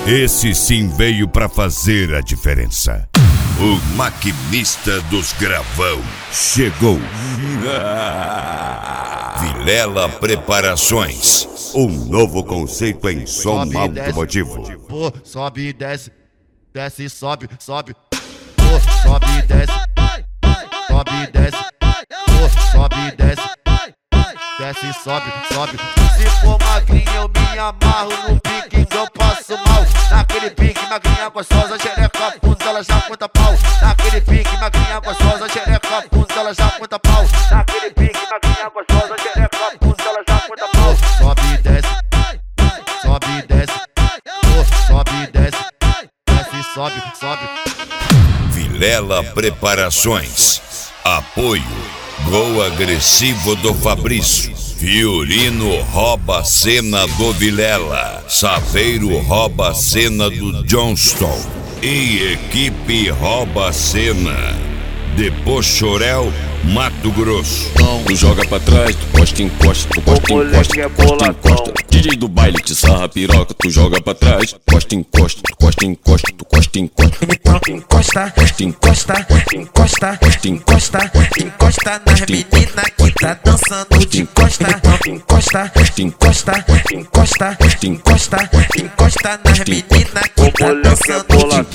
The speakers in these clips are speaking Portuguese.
Esse sim veio pra fazer a diferença. O maquinista dos gravão chegou. Vilela Preparações, um novo conceito em som automotivo. Pô, sobe e desce, desce e sobe, sobe. Pô, sobe e desce, sobe e desce. Pô, sobe e desce, desce e sobe, sobe. Se for magrinha eu me amarro no pique que eu passo mal. Naquele pique magrinha gostosa, xereca funda, ela já conta pau. Naquele pique magrinha gostosa, xereca funda, ela já conta pau. Naquele pique magrinha gostosa, xereca funda, ela já conta pau. Sobe e desce, sobe e desce. Pô, sobe e desce, desce e sobe, sobe. Vilela Preparações. Apoio Gol Agressivo do Fabrício. Fiorino rouba a cena do Vilela. Saveiro rouba a cena do Johnston. E equipe rouba a cena de Pochorel, Mato Grosso. Tu joga pra trás, tu encosta, encosta, tu encosta, encosta, encosta, encosta. DJ do baile te sarra piroca, tu joga pra trás, encosta, encosta, tu encosta, encosta, tu encosta, encosta. Encosta, encosta, encosta, encosta, encosta nas meninas que tá dançando de encosta, encosta, encosta, encosta, encosta, encosta nas meninas que tá dançando de.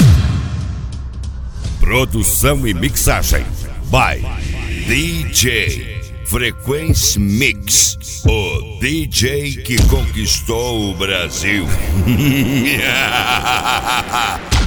Produção e mixagem by DJ Frequency Mix, o DJ que conquistou o Brasil.